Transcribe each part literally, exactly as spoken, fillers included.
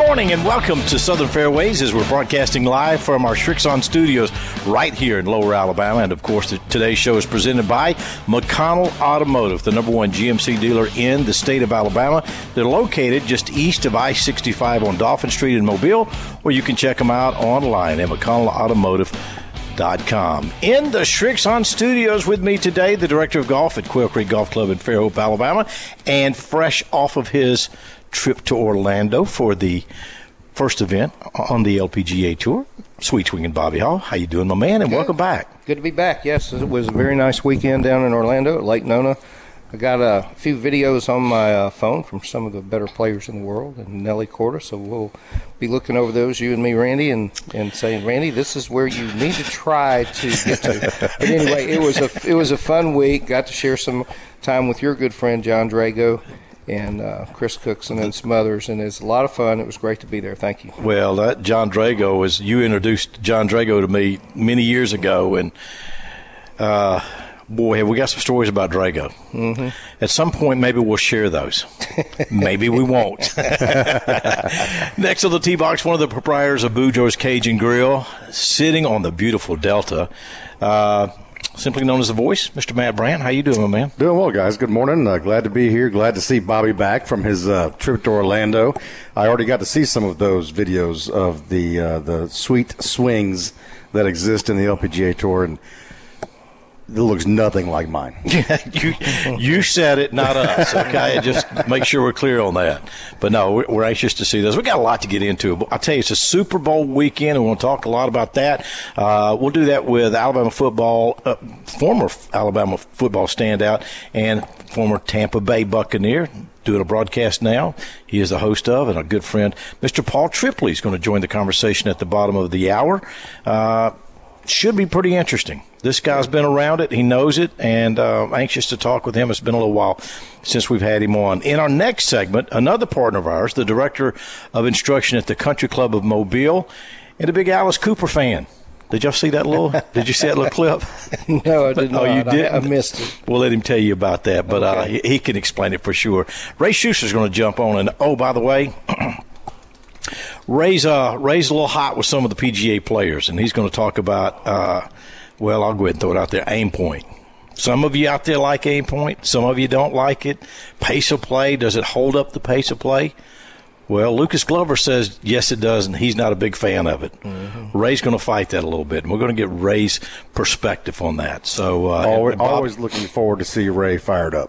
morning and welcome to Southern Fairways as we're broadcasting live from our Shrixon studios right here in Lower Alabama. And, of course, the, today's show is presented by McConnell Automotive, the number one G M C dealer in the state of Alabama. They're located just east of I sixty-five on Dolphin Street in Mobile, or you can check them out online at mcconnell automotive dot com. In the Shrixon studios with me today, the director of golf at Quail Creek Golf Club in Fairhope, Alabama, and fresh off of his trip to Orlando for the first event on the L P G A Tour, Sweet Swinging Bobby Hall. How you doing, my man, and Good. Welcome back. Good to be back. Yes, it was a very nice weekend down in Orlando at Lake Nona. I got a few videos on my uh, phone from some of the better players in the world and Nelly Korda, so we'll be looking over those, you and me, Randy, and, and saying, Randy, this is where you need to try to get to. But anyway, it was a it was a fun week. Got to share some time with your good friend John Drago and uh, Chris Cookson and some others, and it's a lot of fun. It was great to be there. Thank you. Well, that John Drago was, you introduced John Drago to me many years ago, and uh, boy, have we got some stories about Drago. Mm-hmm. At some point, maybe we'll share those. Maybe we won't. Next on the tee box, one of the proprietors of Boudreaux's Cajun Grill, sitting on the beautiful Delta, uh, simply known as The Voice, Mister Matt Brandt. How you doing, my man? Doing well, guys. Good morning. Uh, glad to be here. Glad to see Bobby back from his uh, trip to Orlando. I already got to see some of those videos of the uh, the sweet swings that exist in the L P G A Tour, and it looks nothing like mine. you you said it, not us, okay? Just make sure we're clear on that. But, no, we're, we're anxious to see those. We got a lot to get into. I'll tell you, it's a Super Bowl weekend, and we'll talk a lot about that. Uh, we'll do that with Alabama football, uh, former Alabama football standout and former Tampa Bay Buccaneer, doing a broadcast now. He is the host of and a good friend. Mister Paul Tripley is going to join the conversation at the bottom of the hour. Uh, should be pretty interesting. This guy's been around it. He knows it, and uh, anxious to talk with him. It's been a little while since we've had him on. In our next segment, another partner of ours, the director of instruction at the Country Club of Mobile, and a big Alice Cooper fan. Did y'all see that little? Did you see that little clip? No, I did not. Oh, you did? I, I missed it. We'll let him tell you about that, but Okay. uh, he, he can explain it for sure. Ray Schuster's going to jump on, and oh, by the way, Ray's uh, Ray's a little hot with some of the P G A players, and he's going to talk about. Uh, Well, I'll go ahead and throw it out there. Aim point. Some of you out there like aim point. Some of you don't like it. Pace of play. Does it hold up the pace of play? Well, Lucas Glover says yes, it does, and he's not a big fan of it. Mm-hmm. Ray's going to fight that a little bit, and we're going to get Ray's perspective on that. So, uh, always, and Bob, always looking forward to see Ray fired up.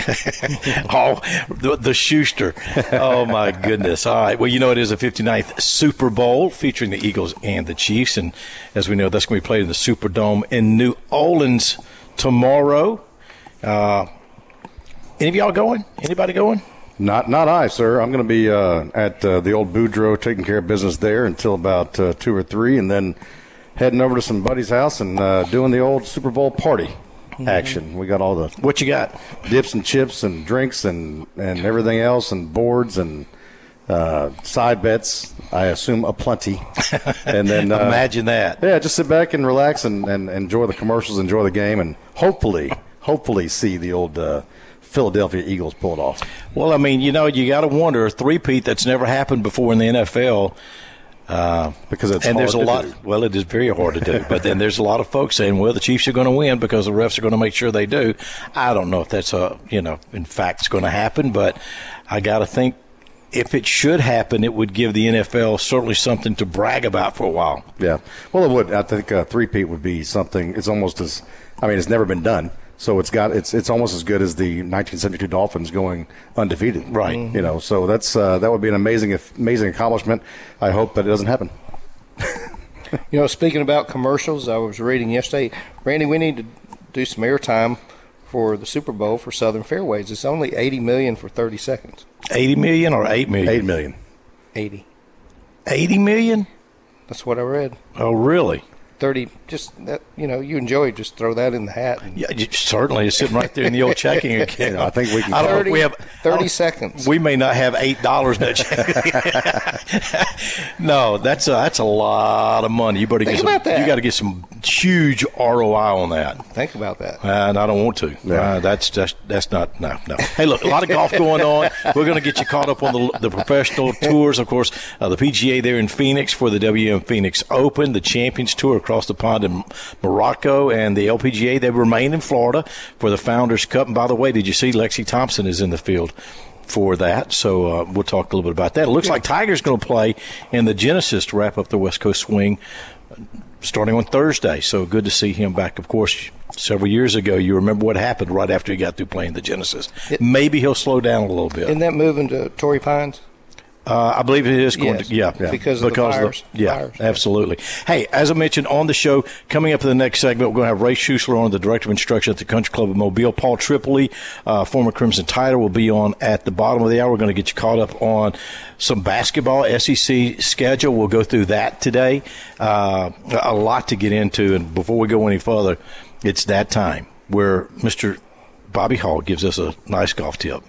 oh, the, the Schuster. Oh, my goodness. All right. Well, you know, it is the fifty-ninth Super Bowl featuring the Eagles and the Chiefs. And as we know, that's going to be played in the Superdome in New Orleans tomorrow. Uh, any of y'all going? Anybody going? Not not I, sir. I'm going to be uh, at uh, the old Boudreaux taking care of business there until about uh, two or three, and then heading over to some buddy's house and uh, doing the old Super Bowl party action. We got all the What you got? dips and chips and drinks and, and everything else and boards and uh, side bets, I assume aplenty. And then uh, Imagine that. Yeah, just sit back and relax and, and enjoy the commercials, enjoy the game, and hopefully, hopefully see the old uh, Philadelphia Eagles pull it off. Well, I mean, you know, you got to wonder, a three-peat that's never happened before in the N F L. Uh, Because it's and hard there's a to lot. do. Well, it is very hard to do. But then there's a lot of folks saying, "Well, the Chiefs are going to win because the refs are going to make sure they do." I don't know if that's a you know, in fact, it's going to happen. But I got to think if it should happen, it would give the N F L certainly something to brag about for a while. Yeah, well, it would. I think uh, three-peat would be something. It's almost as. I mean, it's never been done. So it's got it's it's almost as good as the nineteen seventy-two Dolphins going undefeated, Right. You know, so that's uh, that would be an amazing amazing accomplishment. I hope that it doesn't happen. You know, speaking about commercials, I was reading yesterday, Randy, we need to do some airtime for the Super Bowl for Southern Fairways. It's only eighty million dollars for thirty seconds. Eighty million or eight million? Eight million. eighty. Eighty million? That's what I read. Oh, really? thirty just that, you know, you enjoy it, just throw that in the hat. And, Yeah, you- certainly. It's sitting right there in the old checking account. You know, I think we can. I don't know if thirty, we have thirty seconds. We may not have eight dollars in that check. No, that's a, that's a lot of money. You better Think get some, about that. You got to get some huge R O I on that. Think about that. And I don't want to. Yeah. Uh, that's just that's not no no. Hey, look, a lot of golf going on. We're going to get you caught up on the the professional tours, of course. Uh, the P G A there in Phoenix for the W M Phoenix Open, the Champions Tour across the pond in Morocco, and the L P G A. They remain in Florida for the Founders Cup. And by the way, did you see Lexi Thompson is in the field for that? So uh, we'll talk a little bit about that. It looks like Tiger's going to play in the Genesis to wrap up the West Coast Swing starting on Thursday. So good to see him back. Of course, several years ago, you remember what happened right after he got through playing the Genesis. It, Maybe he'll slow down a little bit. Isn't that moving to Torrey Pines? Uh, I believe it is going Yes, to, yeah, yeah. because of the fires. yeah, Fires. absolutely. Hey, as I mentioned on the show, coming up in the next segment, we're going to have Ray Schussler on, the Director of Instruction at the Country Club of Mobile. Paul Tripoli, uh, former Crimson Tider, will be on at the bottom of the hour. We're going to get you caught up on some basketball, S E C schedule. We'll go through that today. Uh, a lot to get into, and before we go any further, it's that time where Mister Bobby Hall gives us a nice golf tip.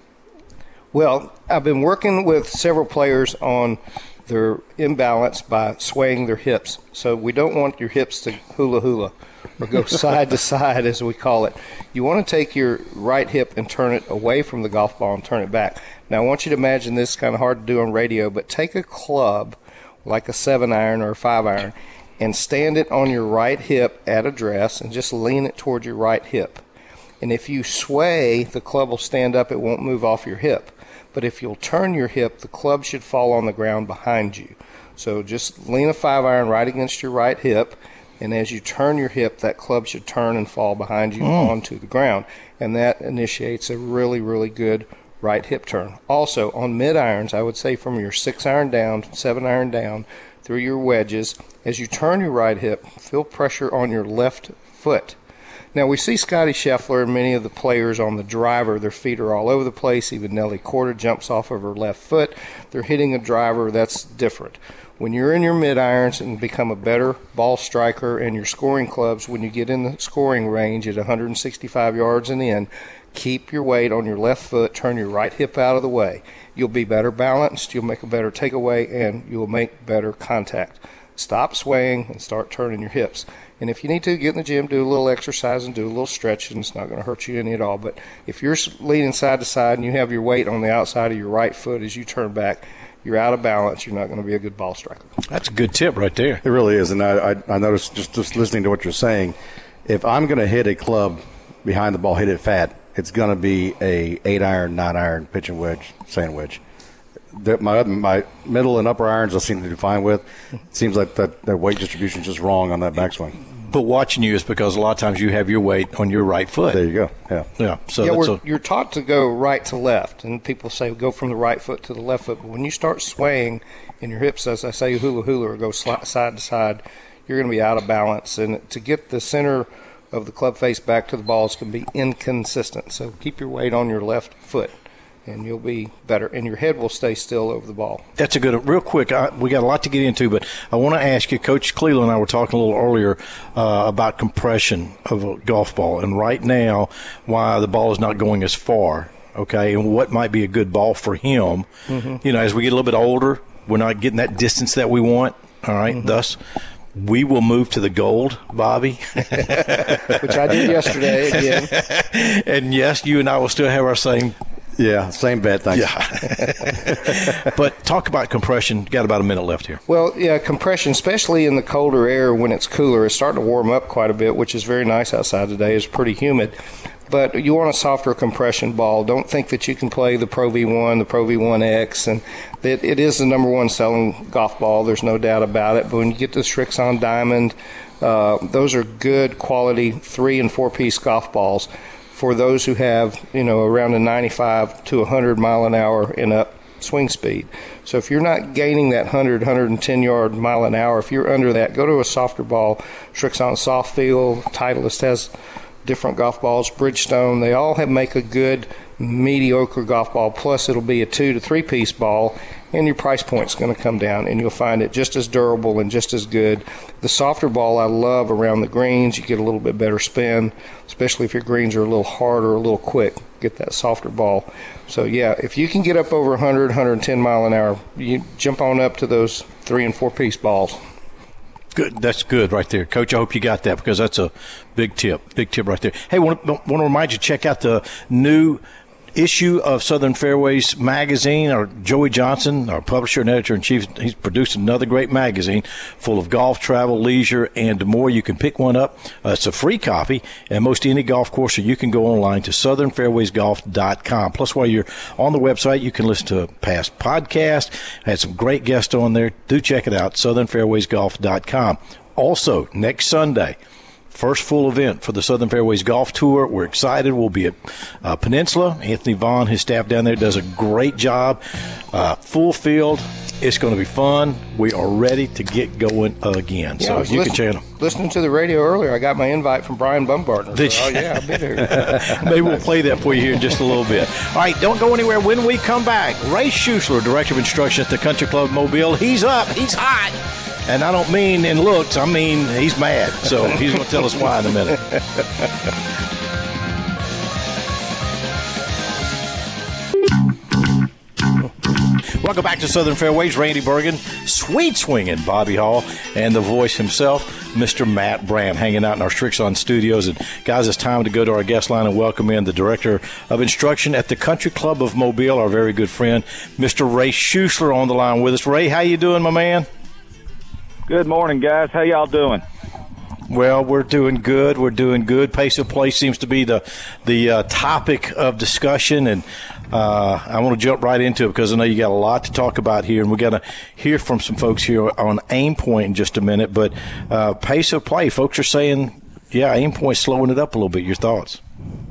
Well, I've been working with several players on their imbalance by swaying their hips. So we don't want your hips to hula hula or go side to side, as we call it. You want to take your right hip and turn it away from the golf ball and turn it back. Now, I want you to imagine this is kind of hard to do on radio, but take a club like a seven iron or a five iron and stand it on your right hip at address and just lean it toward your right hip. And if you sway, the club will stand up. It won't move off your hip. But if you'll turn your hip, the club should fall on the ground behind you. So just lean a five iron right against your right hip, and as you turn your hip, that club should turn and fall behind you mm. onto the ground. And that initiates a really, really good right hip turn. Also, on mid irons, I would say from your six iron down, seven iron down, through your wedges, as you turn your right hip, feel pressure on your left foot. Now, we see Scotty Scheffler and many of the players on the driver. Their feet are all over the place. Even Nelly Korda jumps off of her left foot. They're hitting a driver. That's different. When you're in your mid-irons and become a better ball striker and your scoring clubs, when you get in the scoring range at one hundred sixty-five yards and in, keep your weight on your left foot. Turn your right hip out of the way. You'll be better balanced. You'll make a better takeaway, and you'll make better contact. Stop swaying and start turning your hips. And if you need to, get in the gym, do a little exercise and do a little stretching. It's not going to hurt you any at all. But if you're leaning side to side and you have your weight on the outside of your right foot as you turn back, you're out of balance. You're not going to be a good ball striker. That's a good tip right there. It really is. And I, I, I noticed just, just listening to what you're saying, if I'm going to hit a club behind the ball, hit it fat, it's going to be a eight iron, nine iron pitching wedge, sand wedge. The, my my middle and upper irons I seem to do fine with. It seems like that their weight distribution is just wrong on that backswing. But watching you is because a lot of times you have your weight on your right foot. There you go. Yeah. Yeah. So yeah, that's we're, a, you're taught to go right to left, and people say go from the right foot to the left foot. But when you start swaying in your hips, as I say, hula hula or go sli- side to side, you're going to be out of balance. And to get the center of the club face back to the balls can be inconsistent. So keep your weight on your left foot, and you'll be better, and your head will stay still over the ball. That's a good, real quick, I, we got a lot to get into, but I want to ask you, Coach Cleland and I were talking a little earlier uh, about compression of a golf ball, and right now, why the ball is not going as far, okay, and what might be a good ball for him. Mm-hmm. You know, as we get a little bit older, we're not getting that distance that we want, all right, mm-hmm. thus, we will move to the gold, Bobby. Which I did yesterday again. And yes, you and I will still have our same. Yeah, same bet, thanks. Yeah. But talk about compression. Got about a minute left here. Well, yeah, compression, especially in the colder air when it's cooler, it's starting to warm up quite a bit, which is very nice outside today. It's pretty humid. But you want a softer compression ball. Don't think that you can play the Pro V one, the Pro V one X, and it, it is the number one selling golf ball. There's no doubt about it. But when you get the Srixon Diamond, uh, those are good quality three and four piece golf balls for those who have, you know, around a ninety-five to one hundred mile an hour and up swing speed. So if you're not gaining that one hundred, one hundred ten yard mile an hour, if you're under that, go to a softer ball. Srixon Soft Feel, Titleist has different golf balls, Bridgestone, they all have make a good mediocre golf ball, plus it'll be a two to three piece ball, and your price point's going to come down, and you'll find it just as durable and just as good. The softer ball I love around the greens. You get a little bit better spin, especially if your greens are a little hard or a little quick. Get that softer ball. So, yeah, if you can get up over one hundred, one hundred ten mile an hour, you jump on up to those three- and four-piece balls. Good. That's good right there. Coach, I hope you got that because that's a big tip. Big tip right there. Hey, want to, want to remind you, check out the new issue of Southern Fairways magazine. Our Joey Johnson, our publisher and editor-in-chief, he's produced another great magazine full of golf, travel, leisure, and more. You can pick one up. Uh, it's a free copy, and most any golf course, or you can go online to southern fairways golf dot com. Plus, while you're on the website, you can listen to a past podcast. Had some great guests on there. Do check it out, southern fairways golf dot com. Also, next Sunday, first full event for the Southern Fairways Golf Tour. We're excited. We'll be at uh, Peninsula. Anthony Vaughn, his staff down there, does a great job. Uh, full field. It's going to be fun. We are ready to get going again. Yeah, so you listen, can channel. Listening to the radio earlier, I got my invite from Brian Bumgarner. Did so, you? Oh, yeah, I'll be there. Maybe we'll play that for you here in just a little bit. All right, don't go anywhere. When we come back, Ray Schuessler, Director of Instruction at the Country Club Mobile. He's up. He's hot. And I don't mean in looks. I mean he's mad. So he's going to tell us why in a minute. Welcome back to Southern Fairways. Randy Bergen, sweet swinging Bobby Hall, and the voice himself, Mister Matt Brand, hanging out in our Strixon studios. And guys, it's time to go to our guest line and welcome in the Director of Instruction at the Country Club of Mobile, our very good friend, Mister Ray Schuessler, on the line with us. Ray, how you doing, my man? Good morning, guys. How y'all doing? Well, we're doing good. We're doing good. Pace of play seems to be the the uh, topic of discussion, and uh, I want to jump right into it because I know you got a lot to talk about here, and we got to hear from some folks here on Aim Point in just a minute. But uh, pace of play, folks are saying, yeah, Aim Point's slowing it up a little bit. Your thoughts?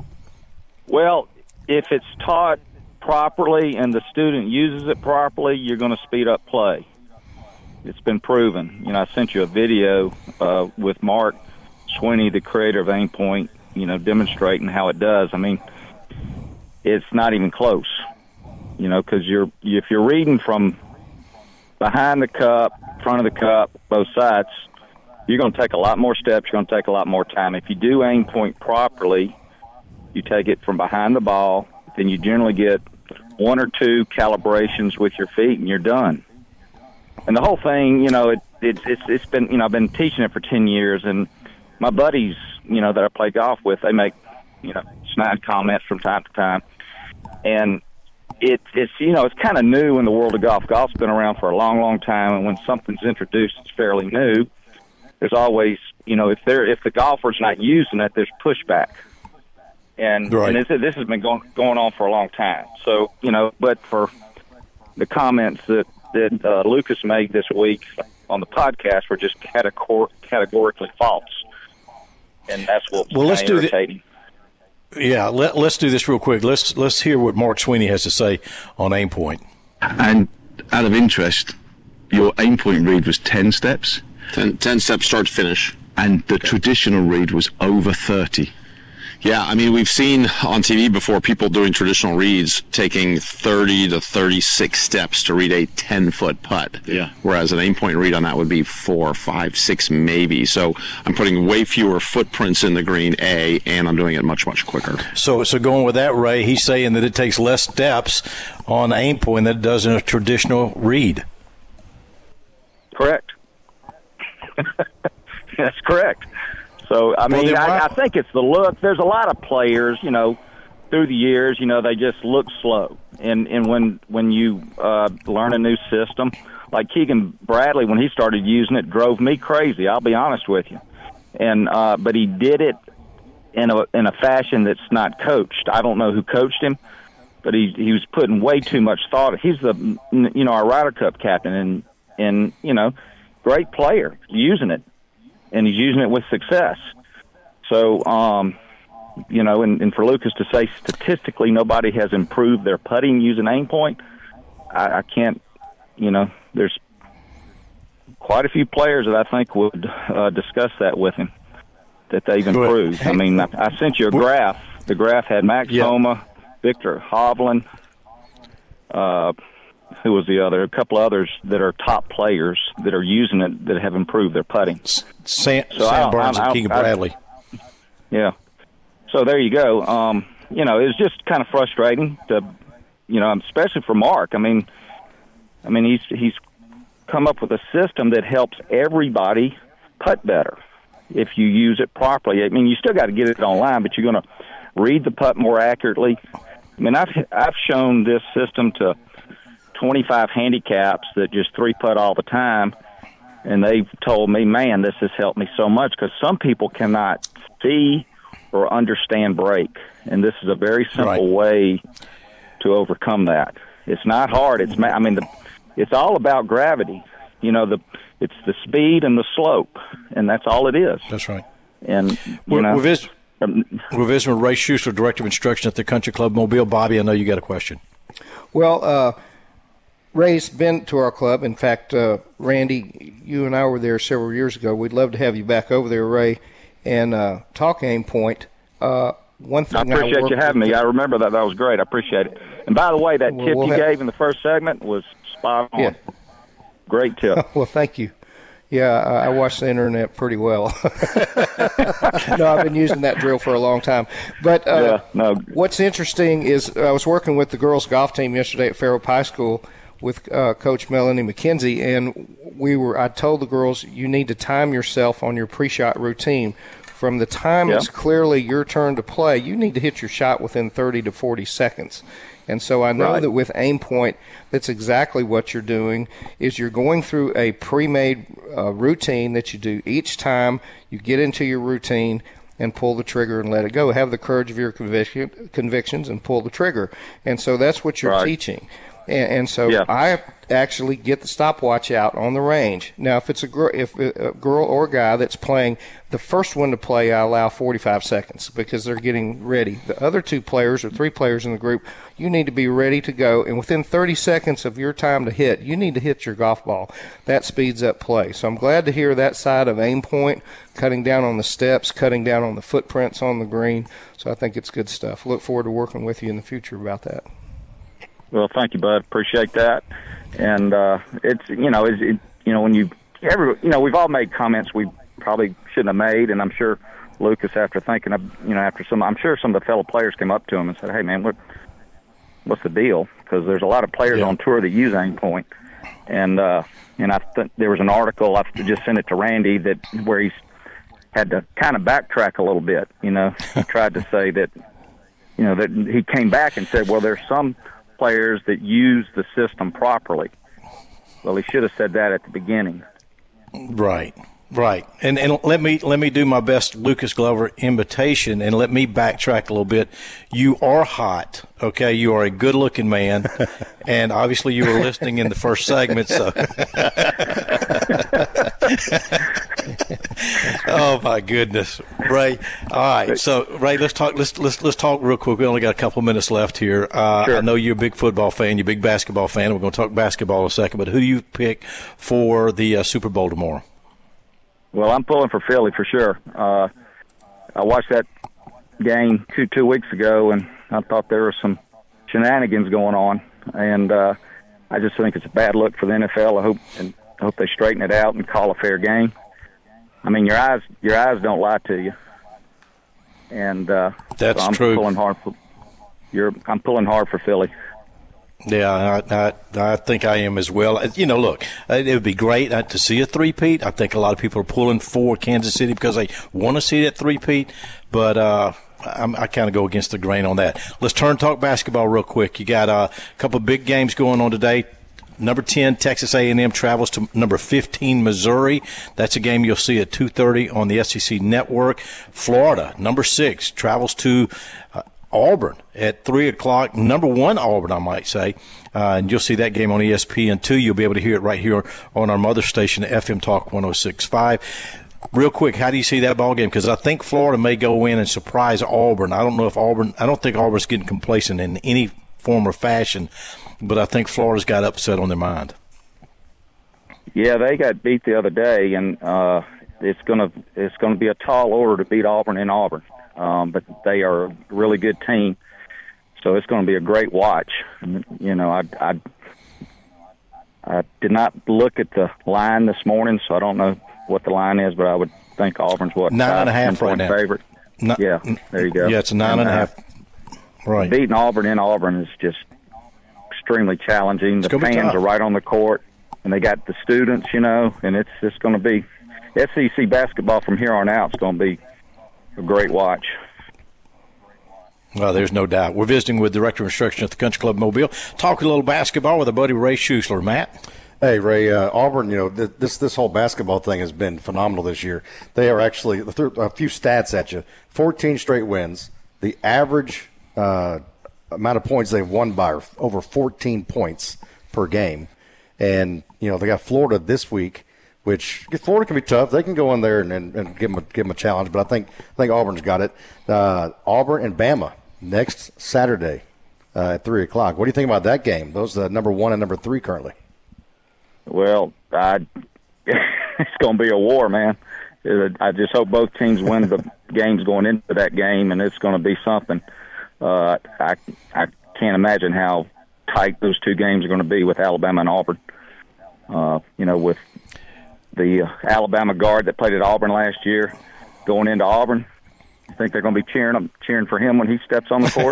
Well, if it's taught properly and the student uses it properly, you're going to speed up play. It's been proven. You know, I sent you a video uh, with Mark Sweeney, the creator of Aim Point, you know, demonstrating how it does. I mean, it's not even close, you know, because you're, if you're reading from behind the cup, front of the cup, both sides, you're going to take a lot more steps. You're going to take a lot more time. If you do Aim Point properly, you take it from behind the ball, then you generally get one or two calibrations with your feet, and you're done. And the whole thing, you know, it, it, it's it's been, you know, I've been teaching it for ten years, and my buddies, you know, that I play golf with, they make, you know, snide comments from time to time. And it, it's, you know, it's kind of new in the world of golf. Golf's been around for a long, long time, and when something's introduced, it's fairly new. There's always, you know, if they're if the golfer's not using it, there's pushback. And, right. and this, this has been going going on for a long time. So, you know, but for the comments that that uh, Lucas made this week on the podcast were just categor- categorically false, and that's what was well, let's do irritating. The, yeah, let, let's do this real quick. Let's let's hear what Mark Sweeney has to say on Aim Point. And out of interest, your Aim Point read was ten steps? ten, ten steps start to finish. And the okay. traditional read was over thirty. Yeah, I mean, we've seen on T V before people doing traditional reads taking thirty to thirty-six steps to read a ten-foot putt. Yeah. Whereas an Aim Point read on that would be four, five, six maybe. So I'm putting way fewer footprints in the green, A, and I'm doing it much, much quicker. So so going with that, Ray, he's saying that it takes less steps on Aim Point than it does in a traditional read. Correct. That's correct. So, I mean, well, I, I think it's the look. There's a lot of players, you know, through the years, you know, they just look slow. And and when when you uh, learn a new system, like Keegan Bradley, when he started using it, drove me crazy, I'll be honest with you. And uh, but he did it in a in a fashion that's not coached. I don't know who coached him, but he he was putting way too much thought. He's the, you know, our Ryder Cup captain, and, and you know, great player, using it. And he's using it with success. So, um, you know, and, and for Lucas to say statistically nobody has improved their putting using Aim Point, I, I can't, you know, there's quite a few players that I think would uh, discuss that with him, that they've improved. I mean, I, I sent you a graph. The graph had Max yeah. Homa, Victor Hovland, uh, who was the other? A couple others that are top players that are using it that have improved their putting. Sam, So I Sam don't- Burns I and don't- Keegan I- Bradley. Yeah. So there you go. Um, you know, it was just kind of frustrating to, you know, especially for Mark. I mean, I mean, he's he's come up with a system that helps everybody putt better if you use it properly. I mean, you still got to get it online, but you're going to read the putt more accurately. I mean, I've I've shown this system to twenty-five handicaps that just three putt all the time, and they've told me, man, this has helped me so much, because some people cannot see or understand break, and this is a very simple Right. way to overcome that. It's not hard. It's ma- I mean, the, it's all about gravity. You know, the it's the speed and the slope, and that's all it is. That's right. And you We're, know, we're, vis- um, we're visiting with Ray Schuster, Director of Instruction at the Country Club Mobile. Bobby, I know you got a question. Well, uh, Ray's been to our club. In fact, uh, Randy, you and I were there several years ago. We'd love to have you back over there, Ray, and uh, talk Aim Point. Uh, one I thing appreciate work you having with- me. I remember that. That was great. I appreciate it. And by the way, that Well, tip we'll you have- gave in the first segment was spot on. Yeah. Great tip. Well, thank you. Yeah, I, I watch the internet pretty well. No, I've been using that drill for a long time. But uh, Yeah, no. what's interesting is I was working with the girls' golf team yesterday at Fairhope High School with uh, Coach Melanie McKenzie, and we were. I told the girls, you need to time yourself on your pre-shot routine. From the time Yeah. it's clearly your turn to play, you need to hit your shot within thirty to forty seconds. And so I know Right. that with Aim Point, that's exactly what you're doing, is you're going through a pre-made uh, routine that you do each time you get into your routine and pull the trigger and let it go. Have the courage of your conviction, convictions and pull the trigger. And so that's what you're Right. teaching. And, and so Yeah. I actually get the stopwatch out on the range. Now, if it's a girl, if a girl or guy that's playing, the first one to play, I allow forty-five seconds because they're getting ready. The other two players or three players in the group, you need to be ready to go. And within thirty seconds of your time to hit, you need to hit your golf ball. That speeds up play. So I'm glad to hear that side of Aim Point, cutting down on the steps, cutting down on the footprints on the green. So I think it's good stuff. Look forward to working with you in the future about that. Well, thank you, bud. Appreciate that. And uh, it's you know, it's, it, you know, when you every you know, we've all made comments we probably shouldn't have made, and I'm sure Lucas, after thinking of you know, after some, I'm sure some of the fellow players came up to him and said, "Hey, man, what what's the deal?" Because there's a lot of players Yeah. on tour that use Aim Point, and uh, and I think there was an article I just sent it to Randy that where he's had to kind of backtrack a little bit. You know, he tried to say that you know that he came back and said, "Well, there's some players that use the system properly." Well, he should have said that at the beginning. Right, right. And and let me let me do my best Lucas Glover imitation, and let me backtrack a little bit. You are hot, okay? You are a good-looking man, and obviously you were listening in the first segment. So, oh my goodness, Ray. All right, so Ray, let's talk. Let's let's let's talk real quick. We only got a couple minutes left here. Uh, Sure. I know you're a big football fan. You're a big basketball fan. We're going to talk basketball in a second. But who do you pick for the uh, Super Bowl tomorrow? Well, I'm pulling for Philly for sure. Uh, I watched that game two two weeks ago, and I thought there were some shenanigans going on, and uh, I just think it's a bad look for the N F L. I hope and I hope they straighten it out and call a fair game. I mean, your eyes your eyes don't lie to you, and uh, That's so I'm true. Pulling hard for, you're I'm pulling hard for Philly. Yeah, I, I, I think I am as well. You know, look, it would be great uh, to see a three-peat. I think a lot of people are pulling for Kansas City because they want to see that three-peat, but uh, I'm, I kind of go against the grain on that. Let's turn and talk basketball real quick. You got uh, a couple of big games going on today. Number ten, Texas A and M travels to number fifteen, Missouri. That's a game you'll see at two thirty on the S E C Network. Florida, number six, travels to uh, Auburn at three o'clock. Number one, Auburn, I might say. Uh, and you'll see that game on E S P N two. You'll be able to hear it right here on our mother station, F M Talk one oh six point five. Real quick, how do you see that ball game? Because I think Florida may go in and surprise Auburn. I don't know if Auburn – I don't think Auburn's getting complacent in any form or fashion, but I think Florida's got upset on their mind. Yeah, they got beat the other day, and uh, it's gonna it's gonna be a tall order to beat Auburn in Auburn. Um, but they are a really good team, so it's going to be a great watch. You know, I, I I did not look at the line this morning, so I don't know what the line is, but I would think Auburn's what? Nine and a half right now. Favorite. No, yeah, there you go. Yeah, it's a nine and, and a half. Right. Beating Auburn in Auburn is just extremely challenging. It's the fans are right on the court, and they got the students, you know, and it's just going to be S E C basketball from here on out. It's going to be a great watch. Well, there's no doubt. We're visiting with Director of Instruction at the Country Club Mobile, talking a little basketball with our buddy Ray Schuessler. Matt? Hey, Ray, uh, Auburn, you know, th- this this whole basketball thing has been phenomenal this year. They are actually, a few stats at you, fourteen straight wins. The average uh, amount of points they've won by are over fourteen points per game. And, you know, they got Florida this week, which Florida can be tough. They can go in there and, and, and give, them a, give them a challenge, but I think I think Auburn's got it. Uh, Auburn and Bama next Saturday uh, at three o'clock. What do you think about that game? Those are number one and number three currently. Well, I, it's going to be a war, man. I just hope both teams win the games going into that game, and it's going to be something. Uh, I I can't imagine how tight those two games are going to be with Alabama and Auburn. Uh, you know, with the uh, Alabama guard that played at Auburn last year going into Auburn, I think they're going to be cheering him, cheering for him when he steps on the court.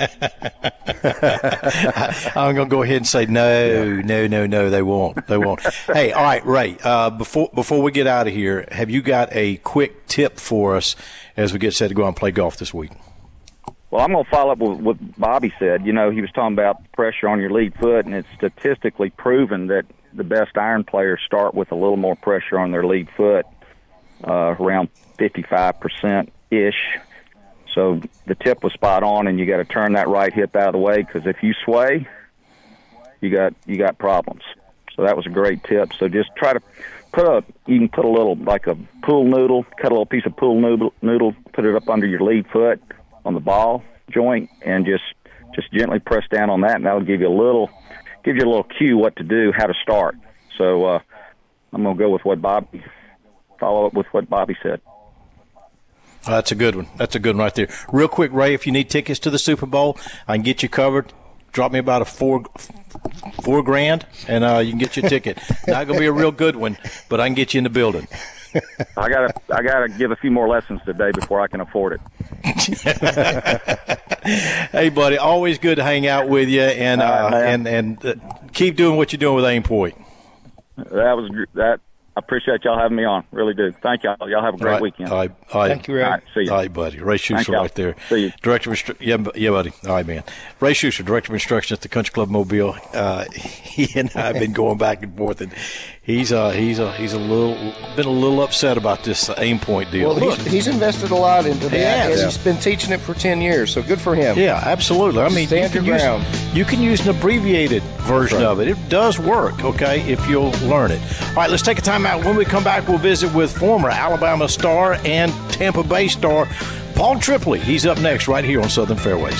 I'm going to go ahead and say no, no, no, no. They won't. They won't. Hey, all right, Ray. Uh, before before we get out of here, have you got a quick tip for us as we get set to go out and play golf this week? Well, I'm going to follow up with what Bobby said. You know, he was talking about pressure on your lead foot, and it's statistically proven that the best iron players start with a little more pressure on their lead foot, uh, around fifty-five percent ish. So the tip was spot on, and you got to turn that right hip out of the way, because if you sway, you got you got problems. So that was a great tip. So just try to put a you can put a little like a pool noodle, cut a little piece of pool noodle, noodle, put it up under your lead foot on the ball joint, and just just gently press down on that, and that'll give you a little give you a little cue what to do, how to start. So uh, I'm gonna go with what Bobby follow up with what Bobby said. Oh, that's a good one. That's a good one right there. Real quick, Ray, if you need tickets to the Super Bowl, I can get you covered. Drop me about a four, four grand, and uh, you can get your ticket. Not going to be a real good one, but I can get you in the building. I gotta, I gotta give a few more lessons today before I can afford it. Hey, buddy, always good to hang out with you, and uh, uh, and and uh, keep doing what you're doing with Aim Point. That was that. I appreciate y'all having me on. Really do. Thank y'all. Y'all have a great all right, weekend. All right, all right. Thank you, Ray. All right, see you. All right, buddy. Ray Schuessler right there. See you. Director of Instru- yeah, yeah, buddy. All right, man. Ray Schuessler, Director of Instruction at the Country Club Mobile. Uh, he and I have been going back and forth, and he's uh, he's a he's a little been a little upset about this uh, Aim Point deal. Well, he's, he's invested a lot into that, yeah, and yeah. he's been teaching it for ten years, so good for him. Yeah, absolutely. I mean, Stand you can, your use, ground. you can use an abbreviated version right. of it. It does work, okay, if you'll learn it. All right, let's take a time out. When we come back, we'll visit with former Alabama star and Tampa Bay star Paul Tripley. He's up next right here on Southern Fairways.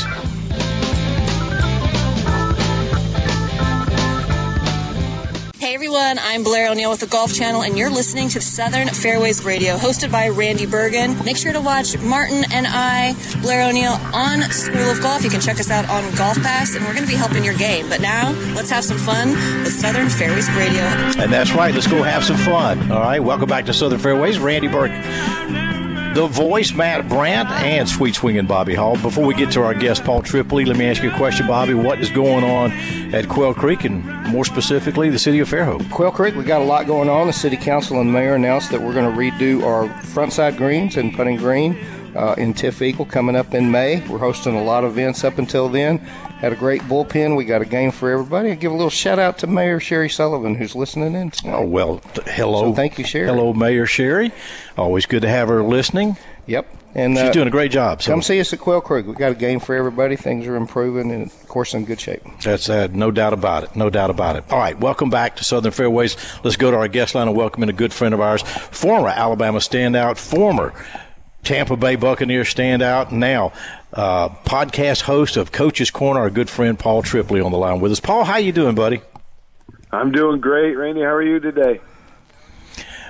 Hey everyone, I'm Blair O'Neill with the Golf Channel, and you're listening to Southern Fairways Radio, hosted by Randy Bergen. Make sure to watch Martin and I, Blair O'Neill, on School of Golf. You can check us out on Golf Pass, and we're going to be helping your game. But now, let's have some fun with Southern Fairways Radio. And that's right. Let's go have some fun. All right, welcome back to Southern Fairways. Randy Bergen, the voice, Matt Brandt, and Sweet Swinging Bobby Hall. Before we get to our guest, Paul Tripley, let me ask you a question, Bobby. What is going on at Quail Creek, and more specifically, the city of Fairhope? Quail Creek, we got a lot going on. The city council and mayor announced that we're going to redo our frontside greens and putting green uh, in Tiff Eagle coming up in May. We're hosting a lot of events up until then. Had a great bullpen. We got a game for everybody. I give a little shout out to Mayor Sherry Sullivan, who's listening in tonight. Oh, well, th- hello. So thank you, Sherry. Hello, Mayor Sherry. Always good to have her listening. Yep. And she's uh, doing a great job. So. Come see us at Quail Creek. We got a game for everybody. Things are improving, and of course, in good shape. That's uh, no doubt about it. No doubt about it. All right, welcome back to Southern Fairways. Let's go to our guest line and welcome in a good friend of ours, former Alabama standout, former Tampa Bay Buccaneer standout, now uh, podcast host of Coach's Corner, our good friend Paul Tripley on the line with us. Paul, how you doing, buddy? I'm doing great, Randy. How are you today?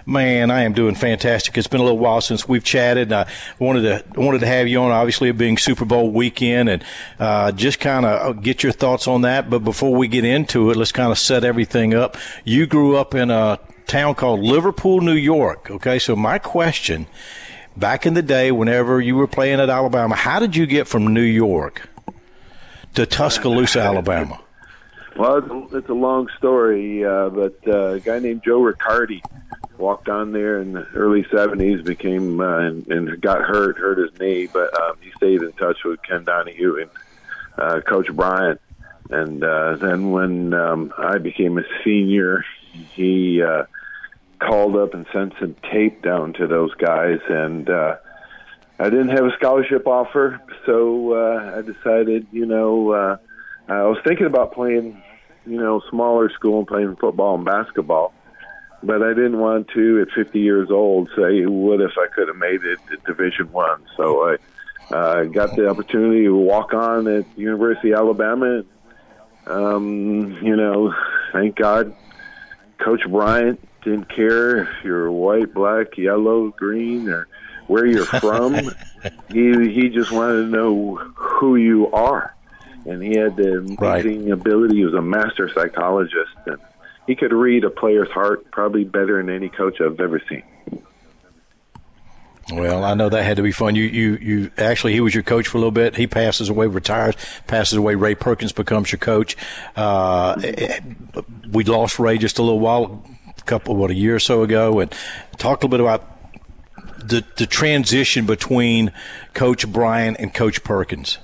Man, I am doing fantastic. It's been a little while since we've chatted. I wanted to wanted to have you on, obviously, it being Super Bowl weekend, and uh, just kind of get your thoughts on that. But before we get into it, let's kind of set everything up. You grew up in a town called Liverpool, New York. Okay, so my question, back in the day, whenever you were playing at Alabama, how did you get from New York to Tuscaloosa, Alabama? Well, it's a long story, uh, but uh, a guy named Joe Riccardi walked on there in the early seventies, became uh, and, and got hurt, hurt his knee, but um, he stayed in touch with Ken Donahue and uh, Coach Bryant. And uh, then when um, I became a senior, he uh, called up and sent some tape down to those guys, and uh, I didn't have a scholarship offer, so uh, I decided, you know, uh, I was thinking about playing, you know, smaller school and playing football and basketball, but I didn't want to, at fifty years old, say, what if I could have made it at Division One? So I uh, got the opportunity to walk on at University of Alabama. Um, you know, thank God, Coach Bryant didn't care if you're white, black, yellow, green, or where you're from. he he just wanted to know who you are, and he had the amazing right. ability. He was a master psychologist, and he could read a player's heart probably better than any coach I've ever seen. Well, I know that had to be fun. You, you, you. Actually, he was your coach for a little bit. He passes away, retires, passes away. Ray Perkins becomes your coach. Uh, we lost Ray just a little while, a couple, what, a year or so ago, and talked a little bit about the the transition between Coach Bryant and Coach Perkins.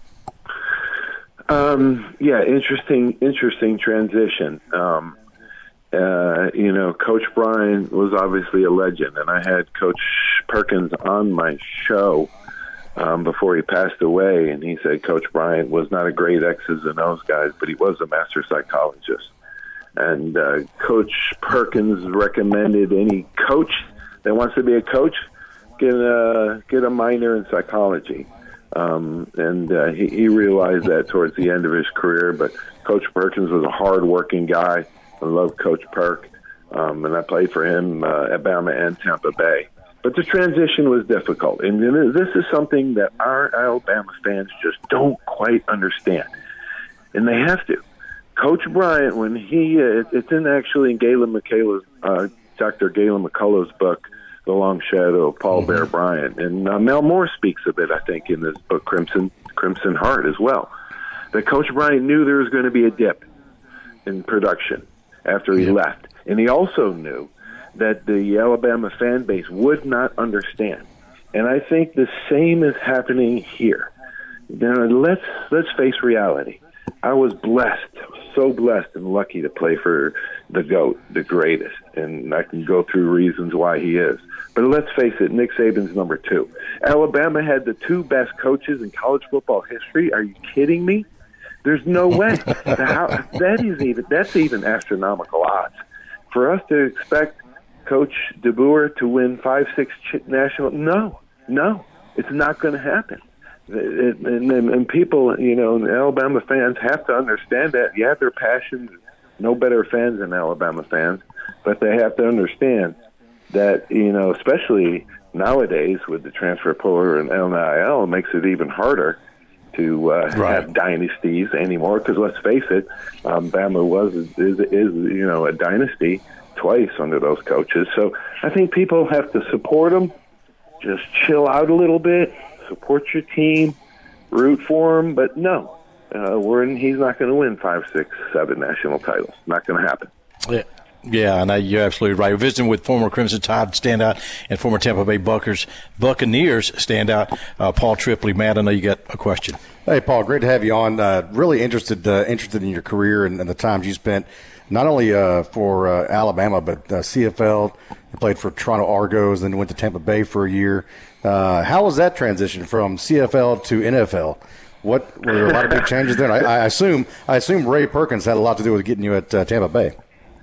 Um, yeah, interesting, interesting transition. Um, Uh, you know, Coach Bryant was obviously a legend, and I had Coach Perkins on my show um, before he passed away, and he said Coach Bryant was not a great X's and O's guy, but he was a master psychologist. And uh, Coach Perkins recommended any coach that wants to be a coach get a, get a minor in psychology. Um, and uh, he, he realized that towards the end of his career, but Coach Perkins was a hard-working guy. I love Coach Perk, um, and I played for him uh, at Bama and Tampa Bay. But the transition was difficult, and this is something that our Alabama fans just don't quite understand, and they have to. Coach Bryant, when he, uh, it's in actually in Galen McCullough's, uh, Doctor Galen McCullough's book, The Long Shadow of Paul mm-hmm. Bear Bryant, and uh, Mel Moore speaks of it, I think, in this book, Crimson Crimson Heart, as well. That Coach Bryant knew there was going to be a dip in production after he yeah. left. And he also knew that the Alabama fan base would not understand. And I think the same is happening here. Now, let's let's face reality. I was blessed, so blessed and lucky to play for the GOAT, the greatest. And I can go through reasons why he is. But let's face it, Nick Saban's number two. Alabama had the two best coaches in college football history. Are you kidding me? There's no way. How, that is even that's even astronomical odds. For us to expect Coach DeBoer to win five, six national, no, no, it's not going to happen. It, and, and, and people, you know, Alabama fans have to understand that. Yeah, they're passionate. No better fans than Alabama fans, but they have to understand that, you know, especially nowadays with the transfer portal and N I L, it makes it even harder to uh, right. have dynasties anymore. Because let's face it, um, Bama was is, is is you know a dynasty twice under those coaches. So I think people have to support them. Just chill out a little bit, support your team, root for them. But no, uh, we're in, he's not going to win five, six, seven national titles. Not going to happen. Yeah. Yeah, and you're absolutely right. We're visiting with former Crimson Tide standout and former Tampa Bay Buckers, Buccaneers standout, uh, Paul Tripley. Matt, I know you got a question. Hey, Paul, great to have you on. Uh, really interested uh, interested in your career and, and the times you spent, not only uh, for uh, Alabama, but uh, C F L. You played for Toronto Argos, then went to Tampa Bay for a year. Uh, how was that transition from C F L to N F L? What were there a lot of big changes there? I, I assume I assume Ray Perkins had a lot to do with getting you at uh, Tampa Bay.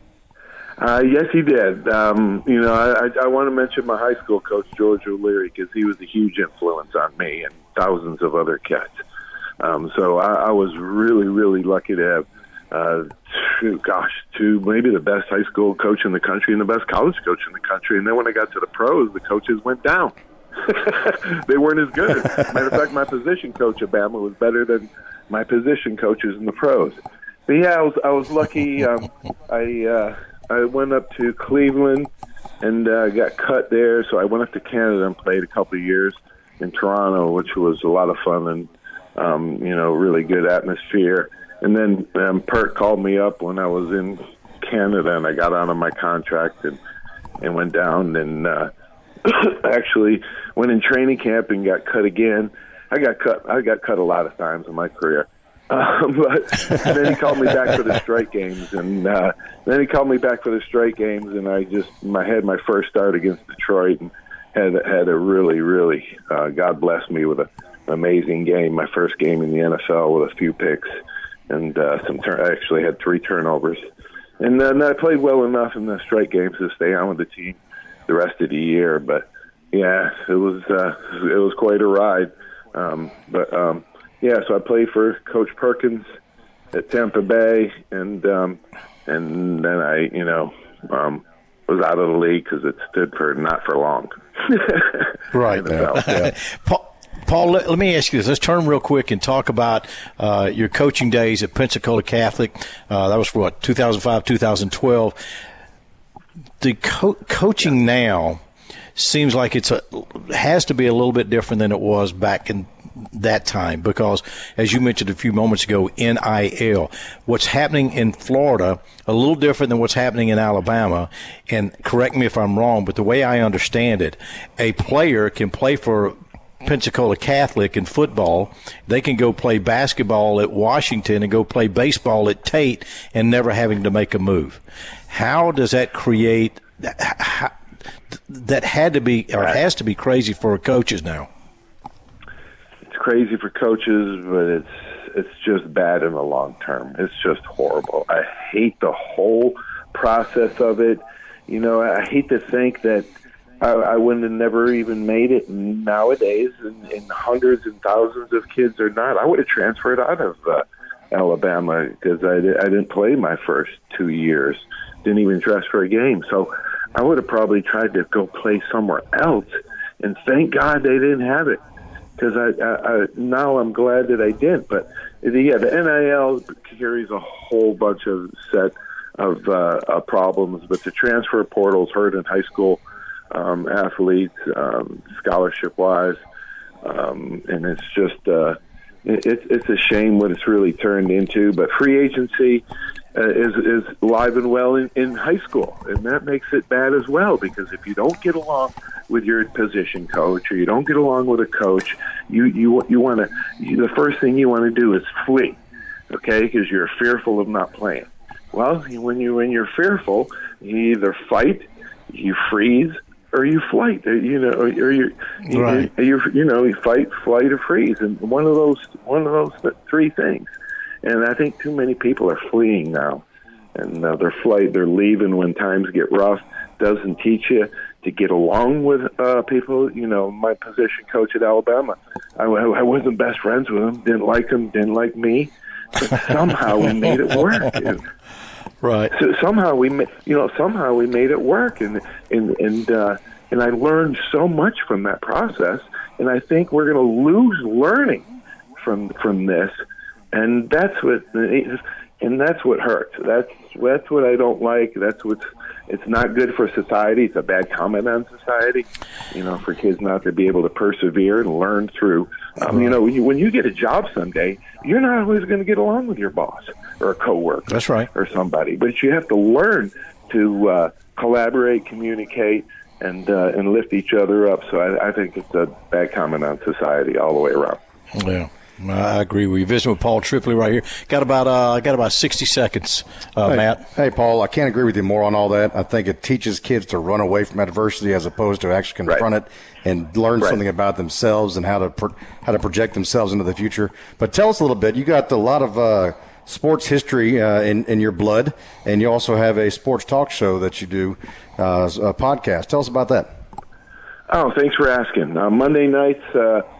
Uh, yes, he did. Um, you know, I, I want to mention my high school coach, George O'Leary, because he was a huge influence on me and thousands of other kids. Um, so I, I was really, really lucky to have uh, gosh, to maybe the best high school coach in the country and the best college coach in the country. And then when I got to the pros, the coaches went down. They weren't as good. Matter of fact, my position coach at Bama was better than my position coaches in the pros. But yeah, I was I was lucky. Um, I uh, I went up to Cleveland and uh, got cut there, so I went up to Canada and played a couple of years in Toronto, which was a lot of fun and um, you know, really good atmosphere. And then um, Perk called me up when I was in Canada, and I got out of my contract and and went down and. Uh, actually went in training camp and got cut again. I got cut. I got cut a lot of times in my career. Um, but then he called me back for the strike games, and uh, then he called me back for the strike games, and I just I had my first start against Detroit and had had a really, really uh, God bless me with a, an amazing game. My first game in the N F L with a few picks and uh, some. Turn- I actually had three turnovers, and then I played well enough in the strike games to stay on with the team the rest of the year. But yeah, it was uh, it was quite a ride. Um, but um, yeah, so I played for Coach Perkins at Tampa Bay, and um, and then I you know um, was out of the league because it stood for not for long. Right. Yeah. Yeah. Paul, Paul let, let me ask you this. Let's turn real quick and talk about uh, your coaching days at Pensacola Catholic. Uh, that was for what, two thousand five, two thousand twelve. The co- coaching now seems like it's a has to be a little bit different than it was back in that time because, as you mentioned a few moments ago, N I L. What's happening in Florida a little different than what's happening in Alabama. And correct me if I'm wrong, but the way I understand it, a player can play for Pensacola Catholic in football. They can go play basketball at Washington and go play baseball at Tate and never having to make a move. How does that create how, that had to be or has to be crazy for coaches now? It's crazy for coaches, but it's it's just bad in the long term. It's just horrible. I hate the whole process of it. You know, I hate to think that I, I wouldn't have never even made it nowadays, and, and hundreds and thousands of kids are not. I would have transferred out of uh, Alabama because I, I didn't play my first two years, didn't even dress for a game. So I would have probably tried to go play somewhere else, and thank God they didn't have it because I, I, I now I'm glad that I didn't. But yeah, the N I L carries a whole bunch of set of uh, uh, problems, but the transfer portal's hurt in high school um, athletes, um, scholarship-wise, um, and it's just uh, it, it's a shame what it's really turned into. But free agency uh, is is alive and well in, in high school, and that makes it bad as well because if you don't get along with your position coach or you don't get along with a coach, you you you want to the first thing you want to do is flee, okay? Because you're fearful of not playing. Well, when you when you're fearful, you either fight, you freeze, or you flight. You know, or you right. you, you you know you fight, flight, or freeze, and one of those one of those three things. And I think too many people are fleeing now, and uh, they're flight. They're leaving when times get rough. Doesn't teach you to get along with uh, people. You know, my position coach at Alabama, I, I wasn't best friends with him. Didn't like him. Didn't like me. But somehow we made it work. And, Right. So somehow we, ma- you know, somehow we made it work, and and and uh, and I learned so much from that process. And I think we're going to lose learning from from this, and that's what and that's what hurts. That's that's what I don't like. That's what's it's not good for society. It's a bad comment on society. You know, for kids not to be able to persevere and learn through. Um, you know, when you, when you get a job someday, you're not always going to get along with your boss or a coworker. That's right. Or somebody, but you have to learn to uh, collaborate, communicate, and uh, and lift each other up. So I, I think it's a bad comment on society all the way around. Yeah. I agree with you. Visiting with Paul Tripoli right here. Got about uh, got about sixty seconds, uh, hey, Matt. Hey, Paul, I can't agree with you more on all that. I think it teaches kids to run away from adversity as opposed to actually confront right. it and learn right. something about themselves and how to pro- how to project themselves into the future. But tell us a little bit. You got a lot of uh, sports history uh, in, in your blood, and you also have a sports talk show that you do, uh, a podcast. Tell us about that. Oh, thanks for asking. Uh, Monday nights, uh,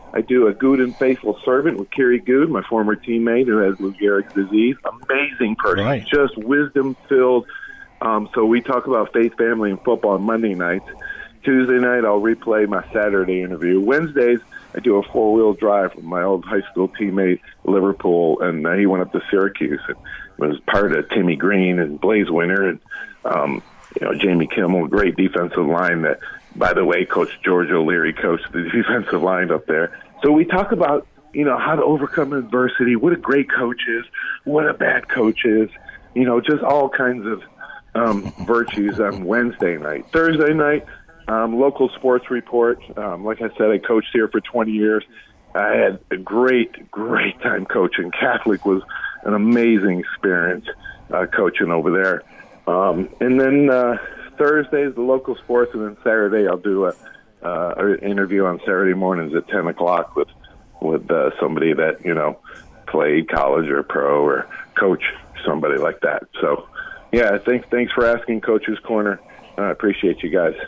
I do A Good and Faithful Servant with Kerry Good, my former teammate who has Lou Gehrig's disease. Amazing person, Right. just wisdom-filled. Um, so we talk about faith, family, and football on Monday nights. Tuesday night, I'll replay my Saturday interview. Wednesdays, I do a four-wheel drive with my old high school teammate, Liverpool, and uh, he went up to Syracuse and was part of Timmy Green and Blaze Winter and, um, you know, Jamie Kimmel, great defensive line that, by the way, Coach George O'Leary coached the defensive line up there. So we talk about, you know, how to overcome adversity, what a great coach is, what a bad coach is, you know, just all kinds of um, virtues on Wednesday night. Thursday night, um, local sports report. Um, like I said, I coached here for twenty years. I had a great, great time coaching. Catholic was an amazing experience uh, coaching over there. Um, and then uh, Thursday is the local sports, and then Saturday I'll do a uh, an interview on Saturday mornings at ten o'clock with with uh, somebody that, you know, played college or pro or coach somebody like that. So, yeah, thanks thanks for asking, Coach's Corner. I appreciate you guys.